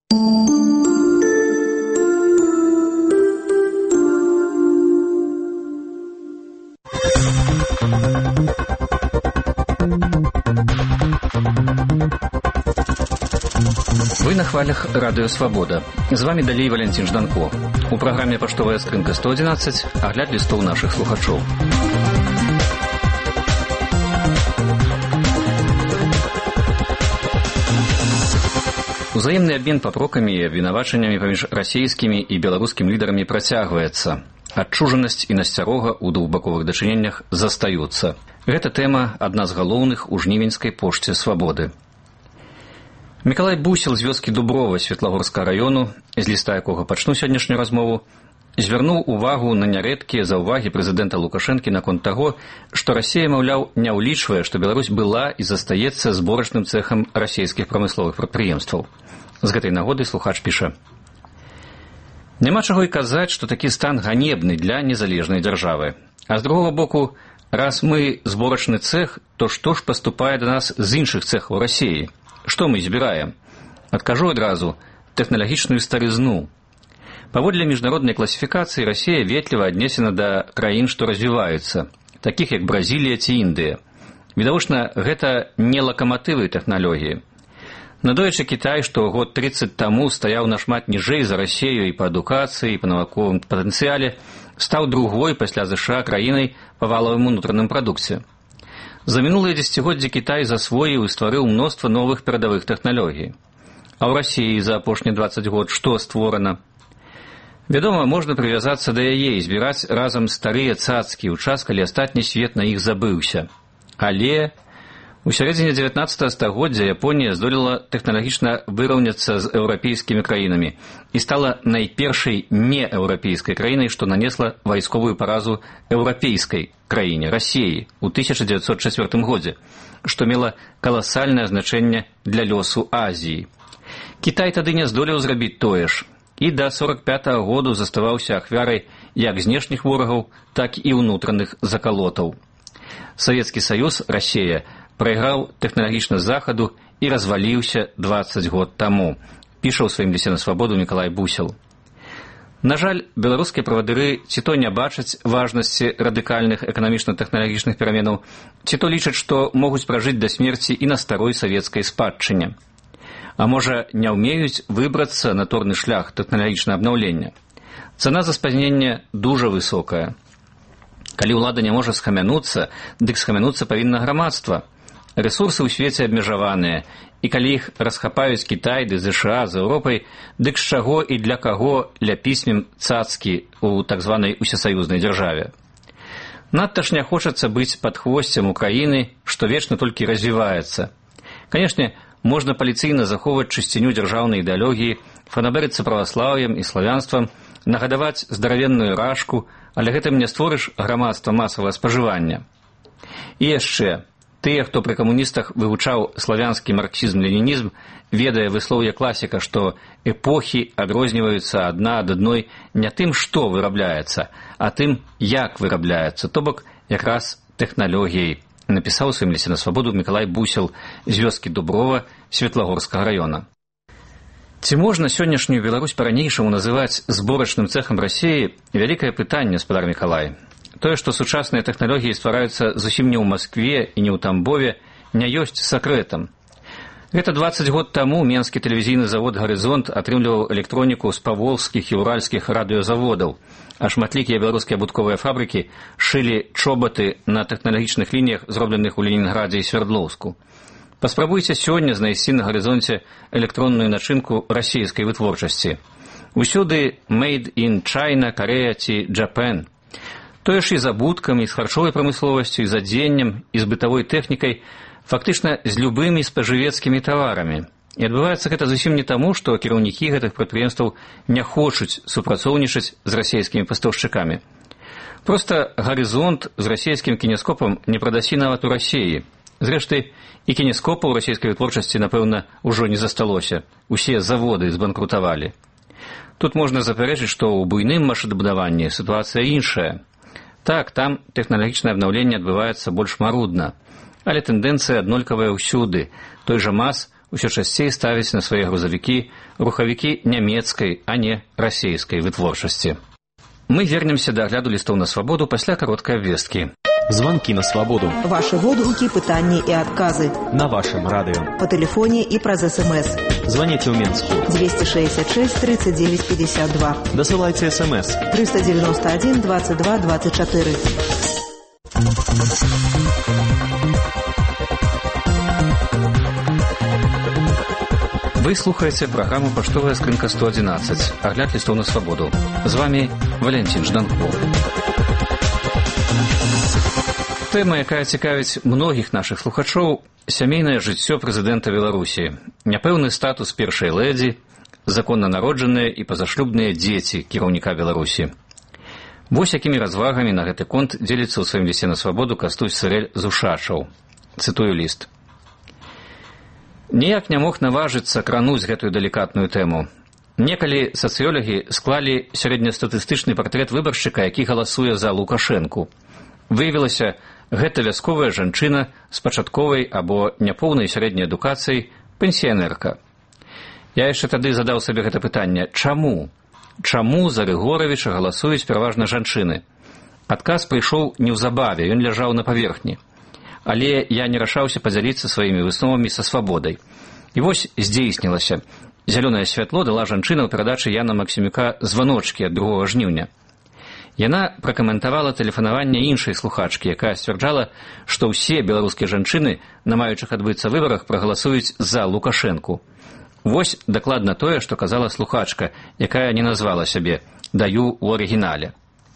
Вы на хвалях Радио Свобода. З вами далей Валентин Жданко. У праграме «Паштовая скрынка 111» агляд лістоў нашых слухачоў. Узаемны абмен папрокамі і абвінавачаннямі паміж расійскімі і беларускімі лідарамі працягваецца. Адчужанасць і насцярога ў двухбаковых дачыненнях застаюцца. Гэта тэма адна з галоўных у жнівеньскай пошце «Свабоды». Мікалай Бусел з вёскі Дуброва Светлагорскага раёну, з ліста якога пачну сённяшнюю размову, звярнуў увагу на нярэдкія заўвагі прэзідэнта Лукашэнкі наконт таго, што Расія, маўляў, не ўлічвае, што Беларусь была і застаецца зборачным цэхам расійскіх прамысловых прадпрыемстваў. З гэтай нагоды слухач піша: «Няма чаго і казаць, што такі стан ганебны для незалежнай дзяржавы. А з другога боку, раз мы зборачны цэх, то што ж паступае да нас з іншых цэхаў Расіі? Што мы збіраем? Адкажу адразу: тэхналагічную старызну. Паводле міжнароднай класіфікацыі Расія ветліва аднесена да краін, што развіваюцца, такіх як Бразілія ці Індыя. Відавочна, гэта не лакаматывы тэхналогіі. Надоечы Кітай, што год 30 таму стаяў нашмат ніжэй за Расію і па адукацыі, і па навуковым патэнцыяле, стаў другой пасля ЗША краінай па валавым унутраным прадукце. За мінулыя дзесяцігоддзі Кітай засвоіў і стварыў мноства новых перадавых тэхналогій. А ў Расіі за апошнія 20 год што створана? Вядома, можна прывязацца да яе і збіраць разам старыя цацкі ў час, калі астатні свет на іх забыўся. Але у сярэдзіне 19 стагоддзя Японія здолела тэхналагічна выраўняцца з еўрапейскімі краінамі і стала найпершай нееўрапейскай краінай, што нанесла вайсковую паразу еўрапейскай краіне, Расіі, у 1904 годзе, што мела каласальнае значэнне для лёсу Азіі. Кітай тады не здолеў зрабіць тое ж, і да 45-го году заставаўся ахвярай як знешніх ворагаў, так і ўнутраных закалотаў. Савецкі Саюз, Расія, прайграў тэхналагічна захаду і разваліўся 20 год таму, піша ў сваім лісце на Свабоду Мікалай Бусел. На жаль, беларускія правадыры ці то не бачаць важнасці радыкальных эканамічна-тэхналагічных пераменаў, ці то лічаць, што могуць пражыць да смерці і на старой савецкай спадчыне. А можа, не ўмеюць выбрацца на торны шлях тэхналагічнага абнаўлення. Цана за спазнення дужа высокая. Калі ўлада не можа схамянуцца, дык схамянуцца павінна грамадства. Рэсурсы ў свеце абмежаваныя, і калі іх расхапаюць Кітай ды ЗША з Еўропай, дык з чаго і для каго ляпісьмем цацкі ў так званай усесаюзнай дзяржаве? Надта ж не хочацца быць падхвосцем Украіны, што вечна толькі развіваецца. Канешне, можна паліцыйна захоўваць чысціню дзяржаўнай ідэалогіі, фанабэрыцца праваслаўем і славянствам, нагадаваць здаравенную рашку, але гэтым не створыш грамадства масавага спажывання. І яшчэ, тыя, хто пры камуністах вывучаў славянскі марксізм-ленінізм, ведае выслоўе класіка, што эпохі адрозніваюцца адна ад адной не тым, што вырабляецца, а тым, як вырабляецца, то бок якраз тэхналогіяй, напісаў у сваім лісце на Свабоду Мікалай Бусел з вёскі Дуброва Светлагорскага раёна. Ці можна сённяшнюю Беларусь па-ранейшаму называць зборачным цэхам Расіі? Вялікае пытанне, спадар Мікалай. Тое, што сучасныя тэхналогіі ствараюцца зусім не ў Маскве і не ў Тамбове, не ёсць сакрэтам. Гэта 20 год таму менскі тэлевізійны завод «Гарызонт» атрымліваў электроніку з паволжскіх і уральскіх радыёзаводаў, а шматлікія беларускія абутковыя фабрыкі шылі чобаты на тэхналагічных лініях, зробленых у Ленінградзе і Свердлоўску. Паспрабуйце сёння знайсці на «Гарызонце» электронную начынку расійскай вытворчасці. Усюды «Made in China», «Корея» ці «Japan». Тое ж і з абуткамі, з харчовай прамысловасцю, і з адзеннем, і з бытавой тэхнікай, фактычна з любымі спажывецкімі таварамі. І адбываецца гэта зусім не таму, што кіраўнікі гэтых прадпрыемстваў не хочуць супрацоўнічаць з расійскімі пастаўшчыкамі. Проста «Гарызонт» з расійскім кінескопам не прадасі нават у Расіі. Зрэшты, і кінескопаў расійскай вытворчасці, напэўна, ужо не засталося. Усе заводы збанкрутавалі. Тут можна запярэчыць, што ў буйным машынабудаванні сітуацыя іншая. Так, там тэхналагічнае абнаўленне адбываецца больш марудна, але тэндэнцыя аднолькавая ўсюды. Той жа МАЗ усё часцей ставяць на свае грузавікі рухавікі нямецкай, а не расейскай вытворчасці. Мы вернемся да агляду лістоў на свабоду пасля кароткай абвесткі. Звонки на свободу. Ваши водгуки, пытания и отказы. На вашем радио. По телефоне и праз СМС. Звоните в Минск. 266 39 52. Досылайте СМС. 391 22 24. Вы слухаете программу «Поштовая скринка 111». Огляд листов на свободу. С вами Валентин Жданко. Тэма, якая цікавіць многіх нашых слухачоў, сямейнае жыццё прэзідэнта Беларусі, няпэўны статус першай лэдзі, законна народжаныя і пазашлюбныя дзеці кіраўніка Беларусі. Вось якімі развагамі на гэты конт дзеліцца ў сваім лісце на свабоду Кастусь Сырэль з Ушачаў. Цытую ліст. Ніяк не мог наважыцца крануць гэтую далікатную тэму. Некалі сацыёлагі склалі сярэднестатыстычны партрэт выбаршчыка, які галасуе за Лукашэнку. Выявілася, гэта вясковая жанчына з пачатковай або няпоўнай сярэдняй адукацыяй, пенсіянерка. Я яшчэ тады задаў сабе гэта пытанне: чаму? Чаму за Рыгоравіча галасуюць пераважна жанчыны? Адказ прыйшоў неўзабаве, ён ляжаў на паверхні. Але я не рашаўся падзяліцца сваімі высновамі са свабодай. І вось здзейснілася. Зялёнае святло дала жанчына ў перадачы Яна Максімюка «Званочкі» ад 2 жніўня. Яна пракаментавала тэлефанаванне іншай слухачкі, якая сцвярджала, што ўсе беларускія жанчыны на маючых адбыцца выбарах прагаласуюць за Лукашэнку. Вось дакладна тое, што казала слухачка, якая не назвала сябе, даю ў арыгінале.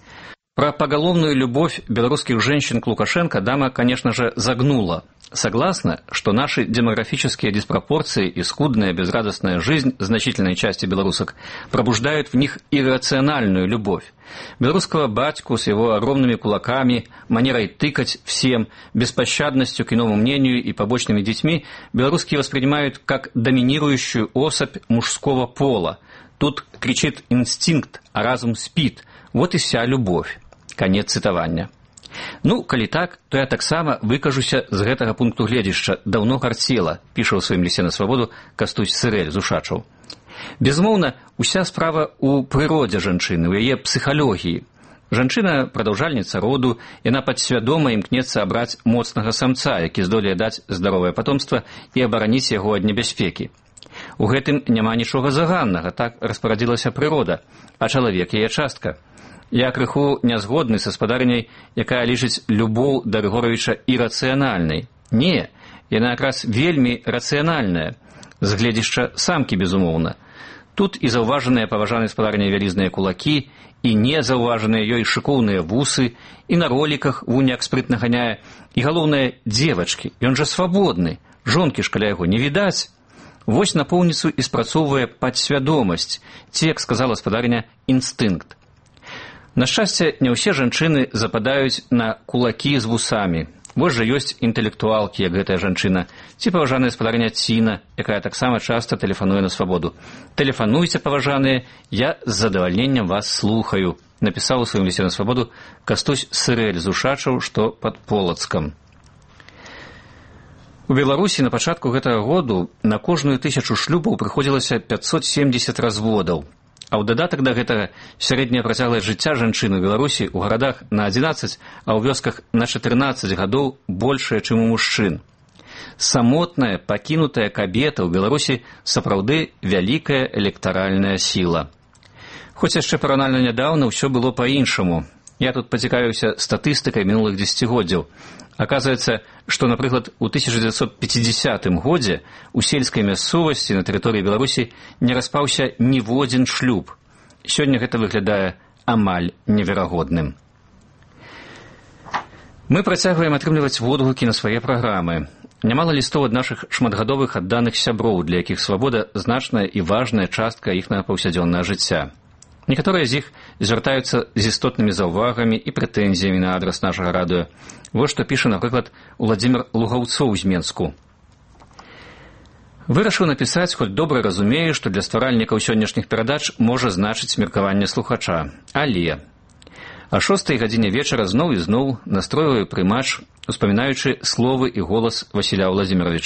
Про поголовную любовь белорусских женщин к Лукашенко дама, конечно же, загнула. Согласна, что наши демографические диспропорции и скудная безрадостная жизнь значительной части белорусок пробуждают в них иррациональную любовь. Белорусского батьку с его огромными кулаками, манерой тыкать всем, беспощадностью к иному мнению и побочными детьми белорусские воспринимают как доминирующую особь мужского пола. Тут кричит инстинкт, а разум спит. Вот и вся любовь. Конец цытавання. Ну, калі так, то я таксама выкажуся з гэтага пункту гледзяшча. Даўно карцела, піша ў сваім лісце на свабоду Кастусь Сырэль з Ушачаў. Безумоўна, уся справа ў прыродзе жанчыны, у яе псіхалогіі. Жанчына – прадаўжальніца роду, яна падсвядома імкнецца абраць моцнага самца, які здолее даць здаровае патомства і абараніць яго ад небяспекі. У гэтым няма нічога заганнага, так распарадзілася прырода, а чалавек яе частка. Я крыху нязгодны са спадарняй, якая лічыць любоў да Рыгоравіча ірацыянальнай. Не, яна якраз вельмі рацыянальная, з гледзяшча самкі, безумоўна. Тут і заўважаныя паважанай спадарняй вялізныя кулакі, і не заўважаныя ёй шыкоўныя вусы, і на роліках вуняк спрытна ганяе, і галоўнае дзевачкі, ён жа свабодны, жонкі ж каля яго не відаць. Вось напоўніцу і спрацоўвае падсвядомасць, ці, як сказала спадарня, інстынкт. На шчасце, не ўсе жанчыны западаюць на кулакі з вусамі. Вось жа ёсць інтэлектуалкі, як гэтая жанчына, ці паважаная спадарня Ціна, якая таксама часта тэлефануе на свабоду. Тэлефануйце, паважаныя, я з задавальненнем вас слухаю, напісаў у сваім лісце на свабоду Кастусь Сырэль з Ушачаў, што пад Полацкам. У Беларусі на пачатку гэтага году на кожную 1000 шлюбаў прыходзілася 570 разводаў. А ў дадатак да гэтага сярэдняя працягласць жыцця жанчыны ў Беларусі ў гарадах на 11, а ў вёсках на 14 гадоў большая, чым у мужчын. Самотная, пакінутая кабета ў Беларусі сапраўды вялікая электаральная сіла. Хоць яшчэ параўнальна нядаўна ўсё было па-іншаму. Я тут пацікавіўся статыстыкай мінулых дзесяцігоддзяў. Аказваецца, што, напрыклад, у 1950 годзе у сельскай мясцовасці на тэрыторыі Беларусі не распаўся ніводзін шлюб. Сёння гэта выглядае амаль неверагодным. Мы працягваем атрымліваць водгукі на свае праграмы. Нямала лістоў ад нашых шматгадовых адданых сяброў, для якіх свабода значная і важная частка іхнага паўсядзённага жыцця. Некаторыя з іх звяртаюцца з істотнымі заўвагамі і прэтэнзіямі на адрас нашага радыё. Вось што піша, напрыклад, Уладзімір Лугаўцоў з Менску. Вырашыў напісаць, хоць добра разумею, што для стваральнікаў сённяшніх перадач можа значыць меркаванне слухача. Але о 6 гадзіне вечара зноў і зноў настройваю прымач, успамінаючы словы і голас Васіля Уладзіміровича.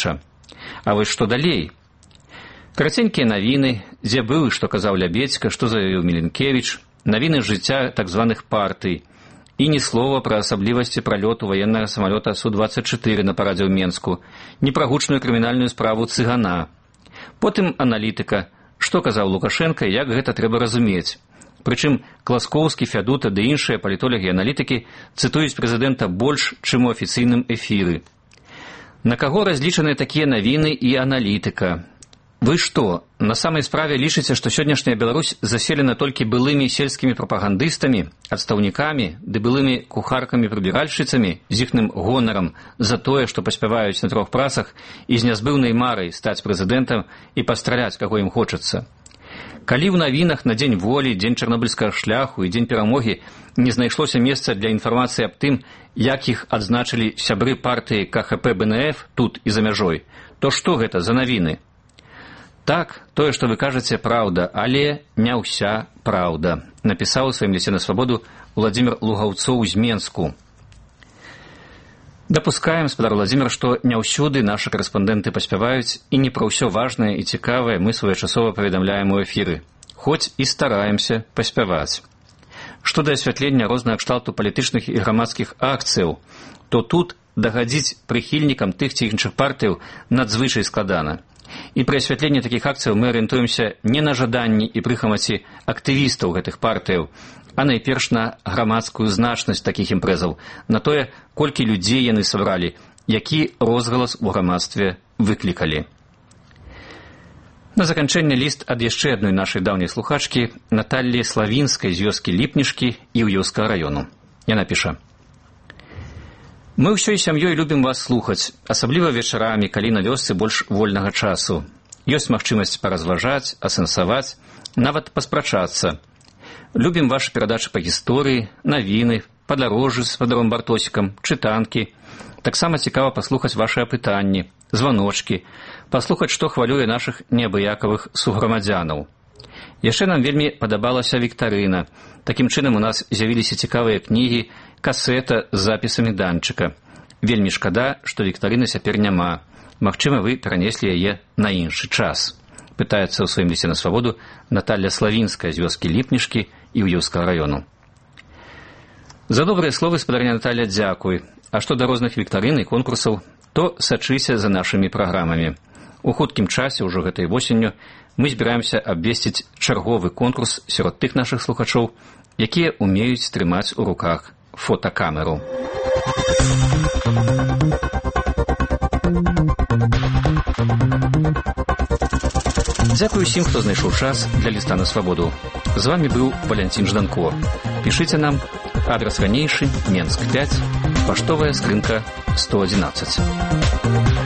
А вось што далей? Караценькія навіны, дзе быў і што казаў Лябедзька, што заявіў Міленкевіч, навіны з жыцця так званых партый. І ні слова пра асаблівасці пралёту ваеннага самалёта Су-24 на парадзе ў Менску, ні пра гучную крымінальную справу Цыгана. Потым аналітыка, што казаў Лукашенка і як гэта трэба разумець. Прычым Класкоўскі, Фядута ды іншыя палітолагі і аналітыкі цытуюць прэзідэнта больш, чым у афіцыйным эфіры. На каго разлічаны такія навіны і аналітыка? Вы што, на самай справе лічыце, што сённяшняя Беларусь заселена толькі былымі сельскімі прапагандыстамі, адстаўнікамі ды былымі кухаркамі-прыбіральшчыцамі з іхным гонарам за тое, што паспяваюць на 3 працах і з нязбыўнай марай стаць прэзідэнтам і пастраляць, каго ім хочацца? Калі ў навінах на Дзень волі, Дзень чарнобыльскага шляху і Дзень перамогі не знайшлося месца для інфармацыі аб тым, як іх адзначылі сябры партыі КХП-БНФ тут і за мяжой, то што гэта за навіны? Так, тое, што вы кажаце, праўда, але не ўся праўда, напісаў у сваім лісце на свабоду Владзімір Лугаўцоў з Менску. Дапускаем, спадар Владзімір, што не ўсюды нашы карэспандэнты паспяваюць, і не пра ўсё важнае і цікавае мы своечасова паведамляем у эфіры, хоць і стараемся паспяваць. Што да асвятлення рознага кшталту палітычных і грамадскіх акцыяў, то тут дагадзіць прыхільнікам тых ці іншых партыяў надзвычай складана. І пры асвятленні такіх акцыяў мы арыентуемся не на жаданні і прыхамаці актывістаў гэтых партыяў, а найперш на грамадскую значнасць такіх імпрэзаў, на тое, колькі людзей яны сабралі, які розгалас у грамадстве выклікалі. На заканчэнне ліст ад яшчэ адной нашай даўняй слухачкі Наталлі Славінскай з вёскі Ліпнішкі Іўёўскага раёну. Яна піша: «Мы ўсёй сям'ёй любім вас слухаць, асабліва вечарамі, калі на вёсцы больш вольнага часу. Ёсць магчымасць паразважаць, асэнсаваць, нават паспрачацца. Любім вашы перадачы па гісторыі, навіны, падарожжы з спадаром Бартосікам, чытанкі. Таксама цікава паслухаць вашы апытанні, званочкі, паслухаць, што хвалюе нашых неабыякавых суграмадзянаў. Яшчэ нам вельмі падабалася віктарына. Такім чынам у нас з'явіліся цікавыя кнігі, касета з запісамі Данчыка. Вельмі шкада, што віктарыны цяпер няма. Магчыма, вы перанеслі яе на іншы час», пытаецца ў сваім лісце на свабоду Наталля Славінская з вёскі Ліпнішкі Іўёўскага раёну. За добрыя словы, спадарня Наталля, дзякуй. А што да розных віктарын і конкурсаў, то сачыся за нашымі праграмамі. У хуткім часе, ўжо гэтай восенню, мы збіраемся абвесціць чарговы конкурс сярод тых нашых слухачоў, якія умеюць трымаць у руках фотакамеру. Дзякуй усім, хто знайшоў час для ліста на свабоду. З вами быў Валянцін Жданко. Пішыце нам. Адрес ранейшы, Менск 5, паштовая скрынка 111.